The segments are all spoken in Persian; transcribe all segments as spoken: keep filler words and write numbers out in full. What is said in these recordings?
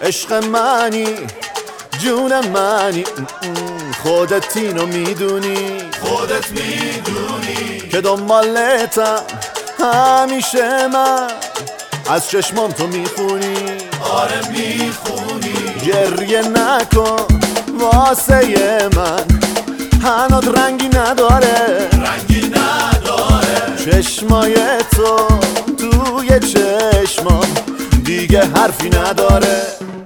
عشق منی جون منی خودت اینو میدونی خودت میدونی که دنبالتم همیشه من از چشمام تو میخونی آره میخونی گریه نکن واسه من هنوز رنگی نداره رنگی نداره چشمای تو توی چشمام دیگه حرفی نداره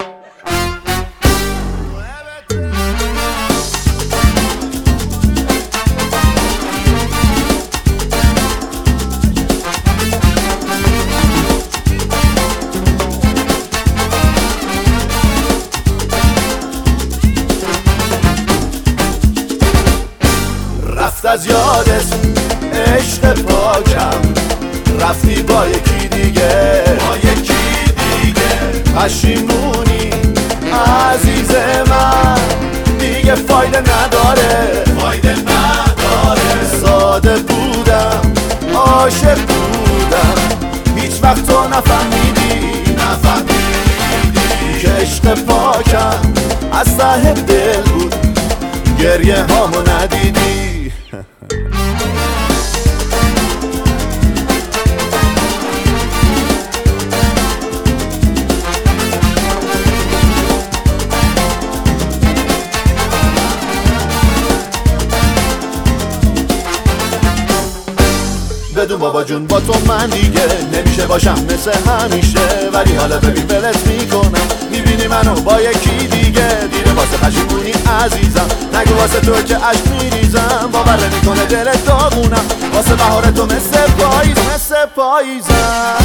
رفت از یادت عشق پاکم رفتی با یکی دیگه با یکی دیگه پشیمونی عزیز من دیگه فایده نداره فایده نداره ساده بودم عاشق بودم هیچ وقت تو نفهمیدی نفهمیدی که عشق پاکم از ته دل بود گریه هامو ندیدی بدون بابا جون با تو من دیگه نمیشه باشم مثل همیشه ولی حالا ببین ولت میکنم میبینی منو با یکی دیگه دیره واسه پشیمونی عزیزم نگو واسه تو که عشق میریزم باور نمیکنه دلت داغونم واسه بهار تو مثل پاییز مثل پاییزم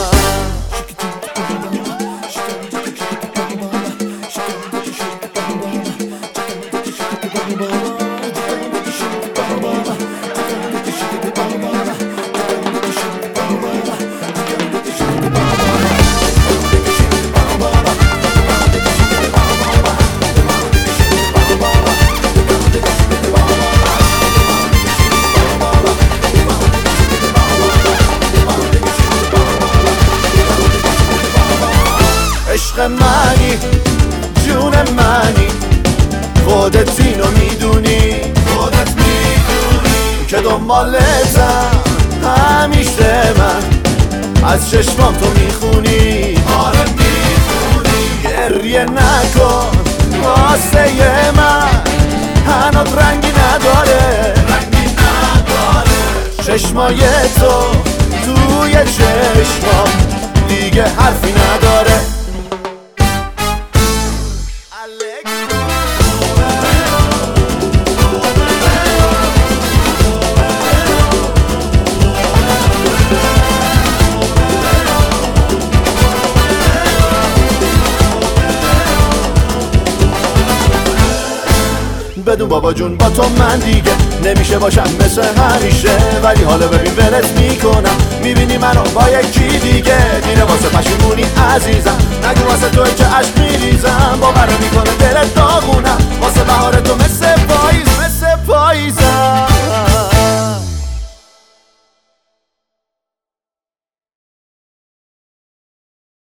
عشق منی جون منی خودت اینو میدونی خودت میدونی که دنبالتم همیشه من از چشمام تو میخونی آره میخونی گریه نکن واسه من هنوز رنگی نداره رنگی نداره چشمای تو توی چشمام دیگه حرفی نداره بدون بابا جون با تو من دیگه نمیشه باشم مثل همیشه ولی حالا ببین ولت میکنم میبینی منو با یکی دیگه دیره واسه پشیمونی عزیزم نگو واسه تو که عشق میریزم باور میکنه دلت داغونم واسه بهار تو مثل پاییز مثل پاییزم